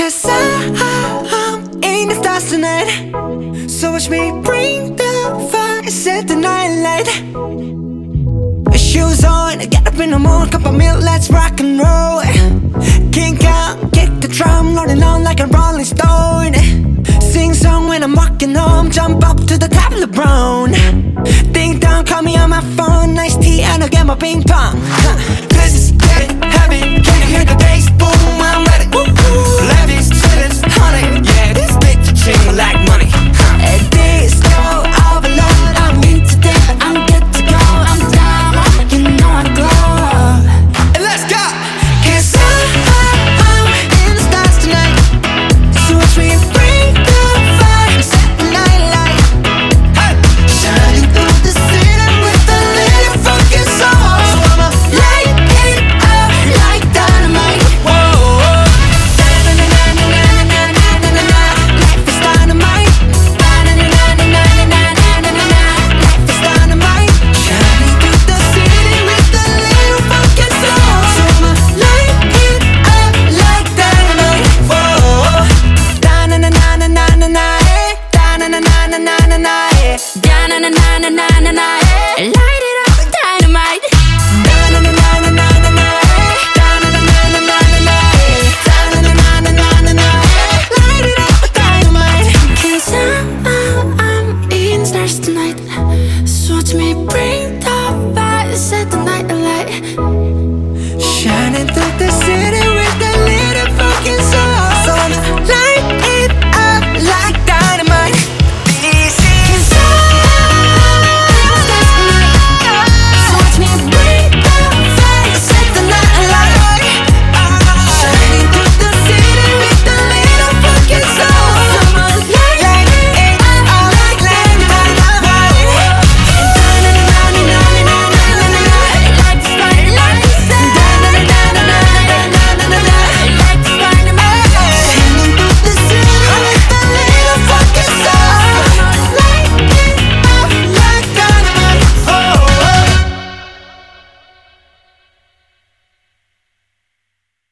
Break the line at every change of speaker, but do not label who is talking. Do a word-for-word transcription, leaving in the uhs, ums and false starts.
Cause I'm in the stars tonight. So watch me bring the fire, set the night light. Shoes on, get up in the morning, cup of milk, let's rock and roll. Kink out, kick the drum, rolling on like a rolling stone. Sing song when I'm walking home, jump up to the top of the brown. Ding dong, call me on my phone, nice tea and I'll get my ping pong. Cause it's